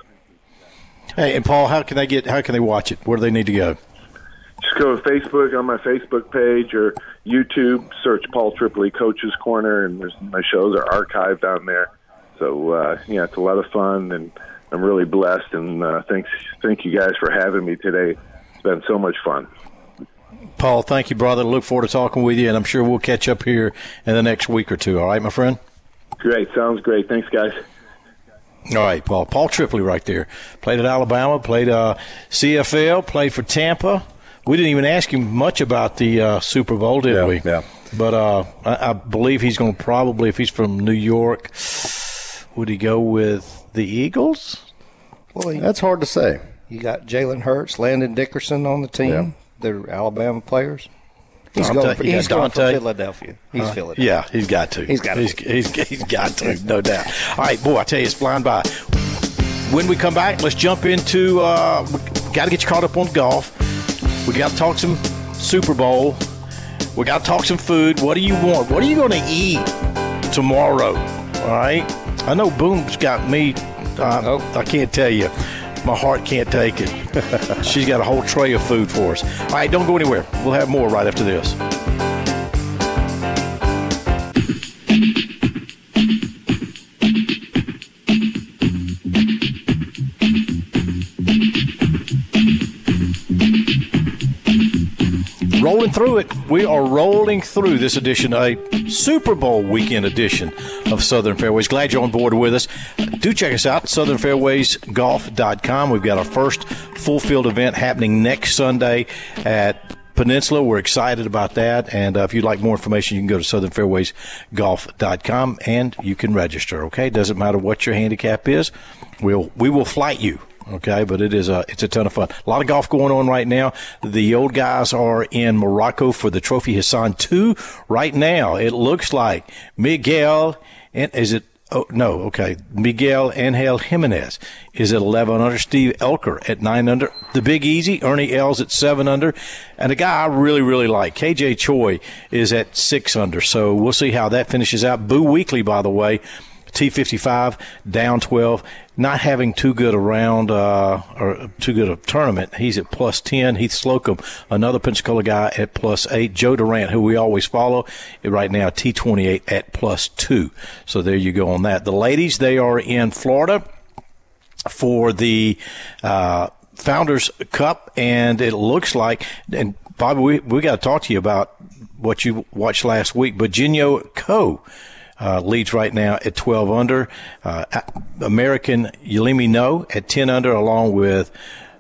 Hey, and Paul, how can they get? How can they watch it? Where do they need to go? Just go to Facebook on my Facebook page or YouTube. Search Paul Tripoli Coach's Corner, and there's, my shows are archived on there. So uh, yeah, it's a lot of fun, and I'm really blessed. And uh, thanks, thank you guys for having me today. It's been so much fun. Paul, thank you, brother. Look forward to talking with you, and I'm sure we'll catch up here in the next week or two. All right, my friend? Great. Sounds great. Thanks, guys. All right, Paul. Paul Tripoli right there. Played at Alabama, played uh, C F L, played for Tampa. We didn't even ask him much about the uh, Super Bowl, did Yeah, we? yeah. But uh, I, I believe he's going to probably, if he's from New York, would he go with the Eagles? Well, you, That's hard to say. you got Jalen Hurts, Landon Dickerson on the team. Yeah. They're Alabama players. He's Dante- going for, you got he's going for Dante. Philadelphia. He's Uh, Philadelphia. Yeah, he's got to. He's got to. He's, he's, he's got to, no doubt. All right, boy, I tell you, it's flying by. When we come back, let's jump into uh, – we got to get you caught up on golf. We got to talk some Super Bowl. We got to talk some food. What do you want? What are you going to eat tomorrow? All right? I know Boom's got me. Uh, Oh. I can't tell you. My heart can't take it. She's got a whole tray of food for us. All right, don't go anywhere. We'll have more right after this. Rolling through it. We are rolling through this edition, a Super Bowl weekend edition of Southern Fairways. Glad you're on board with us. Do check us out, southern fairways golf dot com. We've got our first full field event happening next Sunday at Peninsula. We're excited about that. And uh, if you'd like more information, you can go to southern fairways golf dot com and you can register, okay? Doesn't matter what your handicap is. We'll, we will flight you. Okay, but it is a it's a ton of fun. A lot of golf going on right now. The old guys are in Morocco for the Trophy Hassan two right now. It looks like Miguel and is it oh no okay Miguel Angel Jimenez is at eleven under. Steve Elker at nine under. The Big Easy Ernie Els at seven under, and a guy I really really like K J Choi is at six under. So we'll see how that finishes out. Boo Weekley, by the way, T fifty-five down twelve, not having too good a round uh, or too good a tournament. He's at plus ten. Heath Slocum, another Pensacola guy, at plus eight. Joe Durant, who we always follow, right now T twenty-eight at plus two. So there you go on that. The ladies, they are in Florida for the uh, Founders Cup, and it looks like, and Bobby, we, we got to talk to you about what you watched last week, but Jinyo Ko Uh, leads right now at twelve under. Uh, American Yulimi No at ten under, along with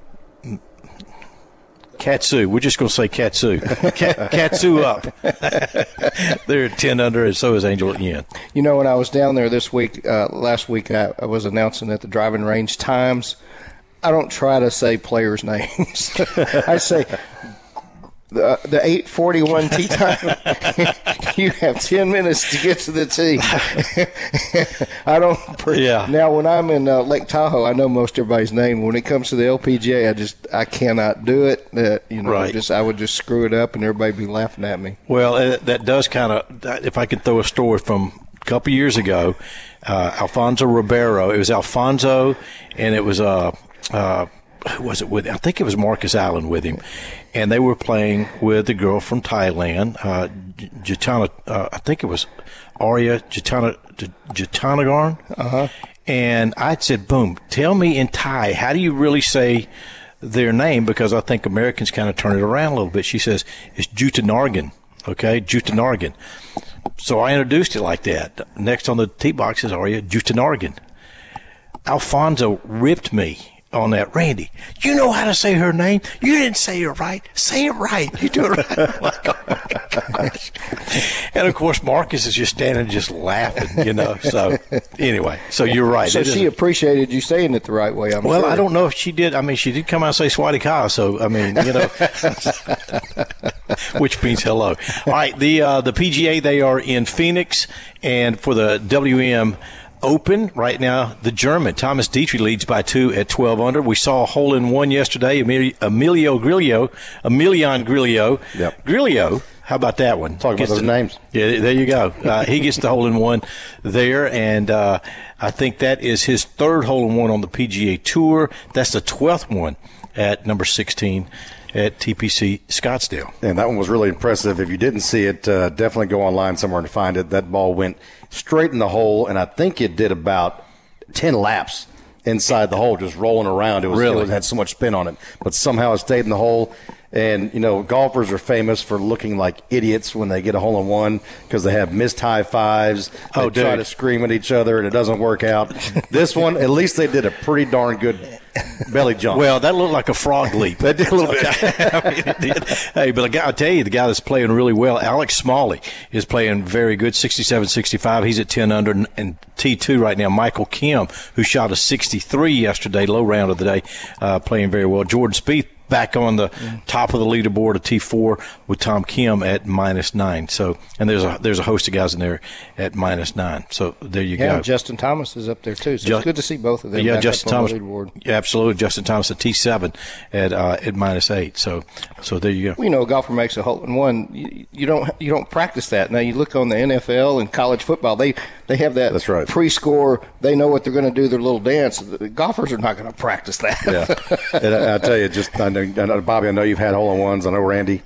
Katsu. We're just going to say Katsu. Kat, Katsu up. They're at ten under, and so is Angel Yin. You know, when I was down there this week, uh, last week, I, I was announcing at the driving range times. I don't try to say players' names. I say the the eight forty-one tee time. You have ten minutes to get to the tee. I don't. Yeah. Now, when I'm in uh, Lake Tahoe, I know most everybody's name. When it comes to the L P G A, I just I cannot do it. Uh, you know, Right. just I would just screw it up, and everybody be laughing at me. Well, uh, that does kind of, if I could throw a story from a couple years ago, uh, Alfonso Ribeiro. It was Alfonso, and it was uh, uh, who was it with? I think it was Marcus Allen with him, and they were playing with the girl from Thailand, uh, Jitana. Uh, I think it was Arya Jitana Jitanagarn. Uh-huh. And I said, "Boom! Tell me in Thai, how do you really say their name? Because I think Americans kind of turn it around a little bit." She says, "It's Jutanargan." Okay, Jutanargan. So I introduced it like that. Next on the tee box is Arya Jutanargan. Alfonso ripped me on that. "Randy, you know how to say her name? You didn't say it right. Say it right. You do it right." I'm like, oh my gosh. And of course, Marcus is just standing, just laughing, you know. So anyway, so you're right. So it she appreciated you saying it the right way. I'm well, sure. I don't know if she did. I mean, she did come out and say "Swati Ka," so I mean, you know, which means hello. All right, the uh, the P G A, they are in Phoenix, and for the W M Open right now, the German Thomas Dietrich leads by two at twelve under. We saw a hole in one yesterday. Emilio, Emilio Grillo, Emilion Grillo, Yep. Grillo. How about that one? Talk about Gets those the, names. Yeah, there you go. Uh, he gets the hole in one there, and uh, I think that is his third hole in one on the P G A Tour. That's the twelfth one at number sixteen at T P C Scottsdale. And that one was really impressive. If you didn't see it, uh, definitely go online somewhere to find it. That ball went straight in the hole, and I think it did about ten laps inside the hole, just rolling around. It was Really? it was, had so much spin on it, but somehow it stayed in the hole. And, you know, golfers are famous for looking like idiots when they get a hole in one because they have missed high fives. They Oh, try dude. to scream at each other, and it doesn't work out. This one, at least they did a pretty darn good belly jump. Well, that looked like a frog leap. That did a little bit. I mean, it did. Hey, but I got, I'll tell you, the guy that's playing really well, Alex Smalley, is playing very good, sixty-seven sixty-five. He's at ten under, and T two right now. Michael Kim, who shot a sixty-three yesterday, low round of the day, uh, playing very well. Jordan Spieth back on the top of the leaderboard at T four with Tom Kim at minus nine. So, and there's a there's a host of guys in there at minus nine. So there you Yeah, go. Justin Thomas is up there too. So Ju- it's good to see both of them. Yeah, back Justin up on Thomas. the leaderboard. Yeah, absolutely. Justin Thomas at T seven at uh, at minus eight. So, so there you go. Well, you know, a golfer makes a hole in one. You, you don't you don't practice that. Now you look on the N F L and college football. They they have that That's right. pre-score. They know what they're going to do. Their little dance. The golfers are not going to practice that. Yeah, and I, I tell you, just I know, I know, Bobby, I know you've had hole in ones. I know Randy.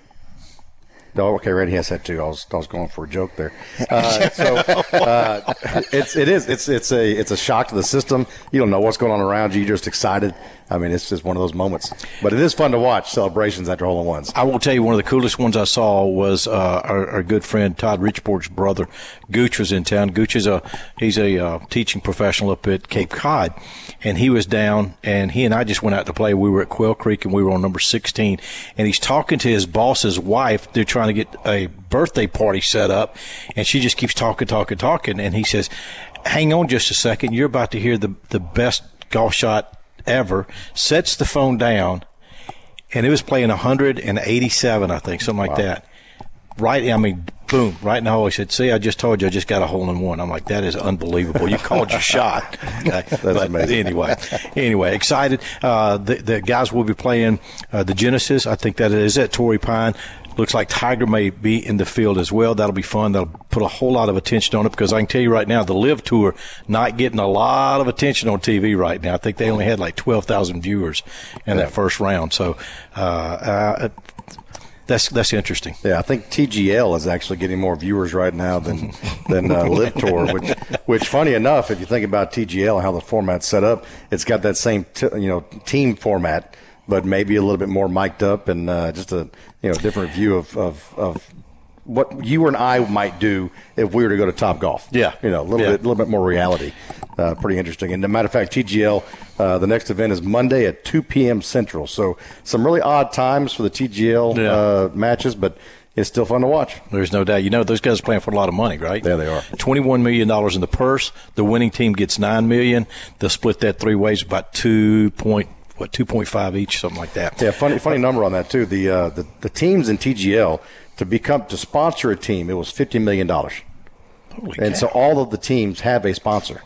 No, okay, Randy has that too. I was I was going for a joke there. Uh, so uh, it's it is it's it's a it's a shock to the system. You don't know what's going on around you. You're just excited. I mean, it's just one of those moments. But it is fun to watch celebrations after hole in ones. I will tell you, one of the coolest ones I saw was uh, our, our good friend Todd Richport's brother, Gooch, was in town. Gooch is a he's a uh, teaching professional up at Cape Cod, and he was down, and he and I just went out to play. We were at Quail Creek, and we were on number sixteen, and he's talking to his boss's wife. They're trying to get a birthday party set up, and she just keeps talking, talking, talking, and he says, "Hang on just a second. You're about to hear the the best golf shot ever." Sets the phone down, and it was playing one hundred eighty-seven, I think, something like Wow. that. Right, I mean, boom, right in the hole. He said, "See, I just told you, I just got a hole in one." I'm like, that is unbelievable. You called your shot. Okay. But amazing. Anyway, anyway, excited. Uh, the, the guys will be playing uh, the Genesis. I think that is at Torrey Pine. Looks like Tiger may be in the field as well. That'll be fun. That'll put a whole lot of attention on it because I can tell you right now, the Live Tour not getting a lot of attention on T V right now. I think they only had like twelve thousand viewers in that first round. So uh, uh, that's that's interesting. Yeah, I think T G L is actually getting more viewers right now than than uh, Live Tour. Which, which, funny enough, if you think about T G L and how the format's set up, it's got that same t- you know team format, but maybe a little bit more mic'd up and uh, just a you know different view of, of of what you and I might do if we were to go to Top Golf. Yeah. you know a little Yeah. bit a little bit more reality. Uh, pretty interesting. And as a matter of fact, T G L, uh, the next event is Monday at two p.m. Central. So some really odd times for the T G L Yeah. uh, matches, but it's still fun to watch. There's no doubt. You know, those guys are playing for a lot of money, right? There they are. twenty-one million dollars in the purse. The winning team gets nine million dollars. They'll split that three ways, about two point, what, two point five each, something like that. Yeah, funny funny number on that too. The uh, the, the teams in T G L to become to sponsor a team, it was fifty million dollars. Holy And cow. so all of the teams have a sponsor.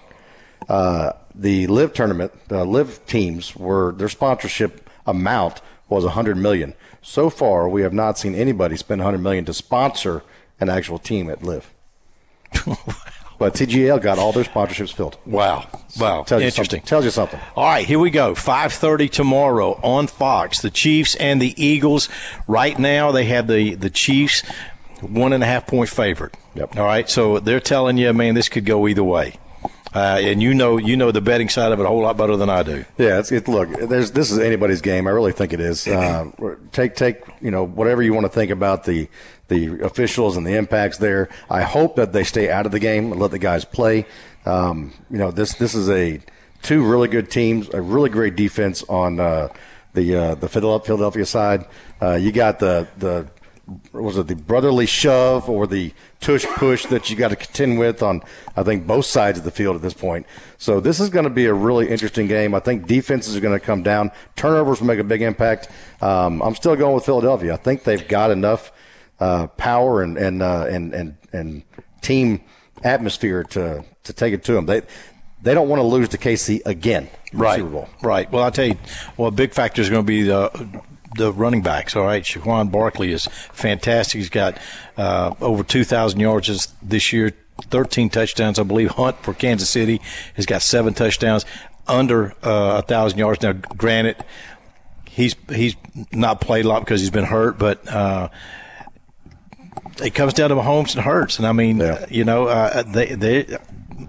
Uh, the Live tournament, the Live teams were their sponsorship amount was one hundred million dollars. So far, we have not seen anybody spend one hundred million dollars to sponsor an actual team at Live. But T G L got all their sponsorships filled. Wow. Wow. Tells you Interesting. something. Tells you something. All right, here we go. five thirty tomorrow on Fox. The Chiefs and the Eagles. Right now, they have the, the Chiefs one and a half point favorite. Yep. All right, so they're telling you, man, this could go either way. Uh, and you know, you know the betting side of it a whole lot better than I do. Yeah, it's, it, look, there's, this is anybody's game. I really think it is. Uh, take, take, you know, whatever you want to think about the, the officials and the impacts there. I hope that they stay out of the game and let the guys play. Um, you know, this, this is a two really good teams, a really great defense on, uh, the, uh, the Philadelphia side. Uh, you got the, the, was it the brotherly shove or the tush push that you got to contend with on, I think, both sides of the field at this point. So this is going to be a really interesting game. I think defenses are going to come down. Turnovers will make a big impact. Um, I'm still going with Philadelphia. I think they've got enough uh, power and and, uh, and and and team atmosphere to to take it to them. They they don't want to lose to K C again in right. the Super Bowl. Right. Well, I'll tell you, well, a big factor is going to be the the running backs. All right, Saquon Barkley is fantastic. He's got uh, over two thousand yards this year, thirteen touchdowns, I believe. Hunt for Kansas City has got seven touchdowns, under uh, one thousand yards. Now, granted, he's he's not played a lot because he's been hurt, but uh, it comes down to Mahomes and Hurts. And, I mean, yeah. you know, uh, they they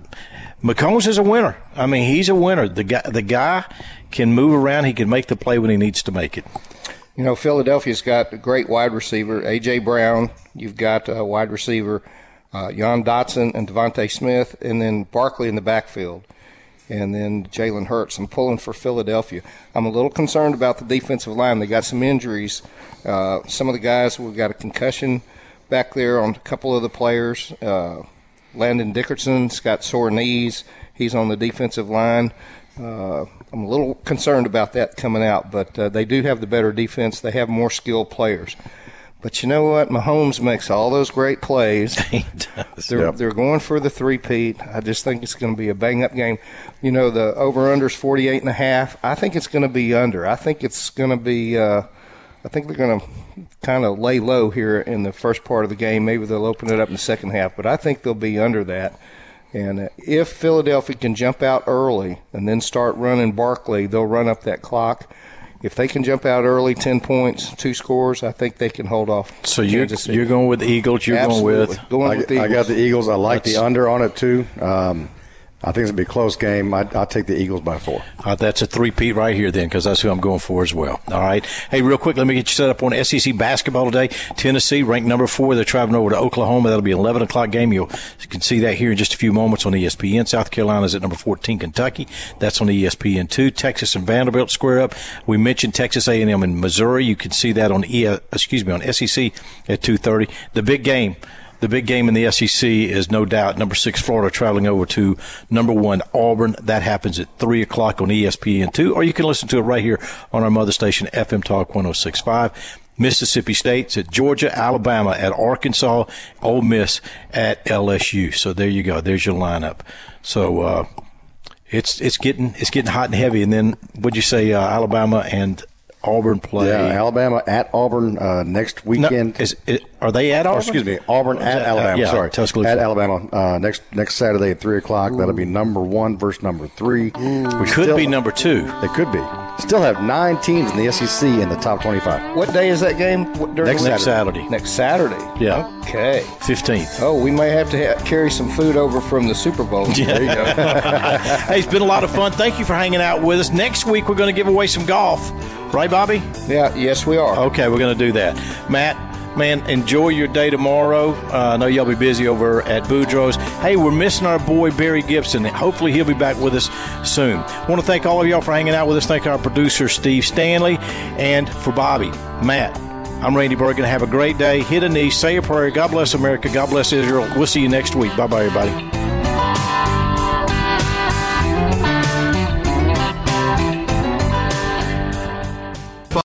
Mahomes is a winner. I mean, he's a winner. The guy, the guy can move around. He can make the play when he needs to make it. You know, Philadelphia's got a great wide receiver, A J. Brown. You've got a wide receiver, uh, Jan Dotson and Devontae Smith, and then Barkley in the backfield, and then Jalen Hurts. I'm pulling for Philadelphia. I'm a little concerned about the defensive line. They got some injuries. Uh, some of the guys, we've got a concussion back there on a couple of the players. Uh, Landon Dickerson's got sore knees. He's on the defensive line. Uh, I'm a little concerned about that coming out, but uh, they do have the better defense. They have more skilled players. But you know what? Mahomes makes all those great plays. He does. They're, Yep. they're going for the three-peat. I just think it's going to be a bang-up game. You know, the over-under is forty-eight and a half. I think it's going to be under. I think it's going to be uh, – I think they're going to kind of lay low here in the first part of the game. Maybe they'll open it up in the second half, but I think they'll be under that. And uh, if Philadelphia can jump out early and then start running Barkley, they'll run up that clock. If they can jump out early, ten points, two scores, I think they can hold off. So you're, Kansas City. you're going with the Eagles. You're Absolutely. going with going I, with the I Eagles. got the Eagles. I like That's- the under on it, too. Um, I think it's going to be a close game. I, I'll take the Eagles by four. Uh, that's a three-peat right here then, because that's who I'm going for as well. All right. Hey, real quick, let me get you set up on S E C basketball today. Tennessee, ranked number four. They're traveling over to Oklahoma. That'll be an eleven o'clock game. You'll, you can see that here in just a few moments on E S P N. South Carolina's at number fourteen, Kentucky. That's on E S P N two. Texas and Vanderbilt square up. We mentioned Texas A and M in Missouri. You can see that on e, excuse me on S E C at two thirty. The big game. The big game in the S E C is no doubt number six Florida traveling over to number one Auburn. That happens at three o'clock on E S P N two, or you can listen to it right here on our mother station, F M Talk one oh six point five. Mississippi State's at Georgia, Alabama at Arkansas, Ole Miss at L S U. So there you go. There's your lineup. So uh, it's it's getting it's getting hot and heavy. And then what'd you say? Uh, Alabama and Auburn play. Yeah, Alabama at Auburn uh, next No, weekend. is, is, are they at Oh, Auburn? excuse me, Auburn at Uh, Alabama. yeah, sorry, Tuscaloosa. at Alabama uh, next next Saturday at three o'clock. That'll be number one versus number three. We Could still- be number two. It could be. Still have nine teams in the S E C in the top twenty-five. What day is that game? What, during Next the- Next Saturday. Next Saturday. Yeah. Okay. fifteenth. Oh, we may have to ha- carry some food over from the Super Bowl. There you go. Hey, it's been a lot of fun. Thank you for hanging out with us. Next week, we're going to give away some golf. Right, Bobby? Yeah, yes, we are. Okay, we're going to do that. Matt, man, enjoy your day tomorrow. Uh, I know y'all be busy over at Boudreaux's. Hey, we're missing our boy Barry Gibson. Hopefully he'll be back with us soon. I want to thank all of y'all for hanging out with us. Thank our producer, Steve Stanley. And for Bobby, Matt, I'm Randy Bergen. Have a great day. Hit a knee. Say a prayer. God bless America. God bless Israel. We'll see you next week. Bye-bye, everybody.